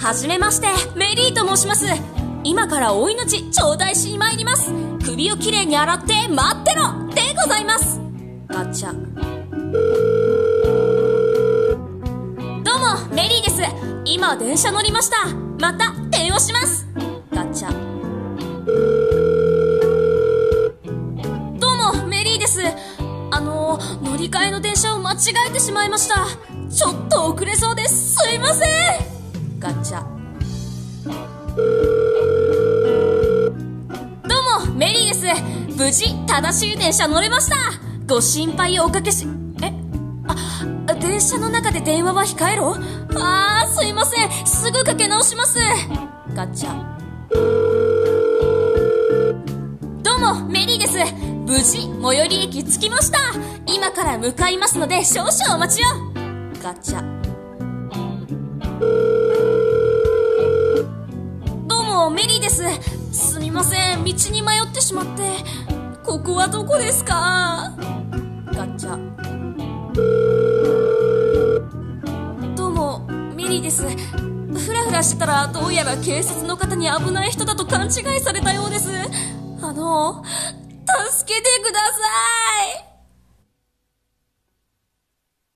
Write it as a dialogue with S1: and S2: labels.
S1: はじめまして、メリーと申します。今からお命頂戴しに参ります。首をきれいに洗って待ってろでございます。ガチャ。どうもメリーです。今電車乗りました。また電話します。ガチャ。どうもメリーです。乗り換えの電車を間違えてしまいました。ちょっと遅れそうです。すいません。ガチャ。どうもメリーです。無事正しい電車乗れました。ご心配をおかけし、電車の中で電話は控えろ。すいません。すぐかけ直します。ガチャ。どうもメリーです。無事最寄り駅着きました。今から向かいますので少々お待ちを。ガチャ。どうもメリーです。すみません、道に迷ってしまって。ここはどこですか？ガチャ。どうもメリーです。ふらふらしてたらどうやら警察の方に危ない人だと勘違いされたようです。助けてください。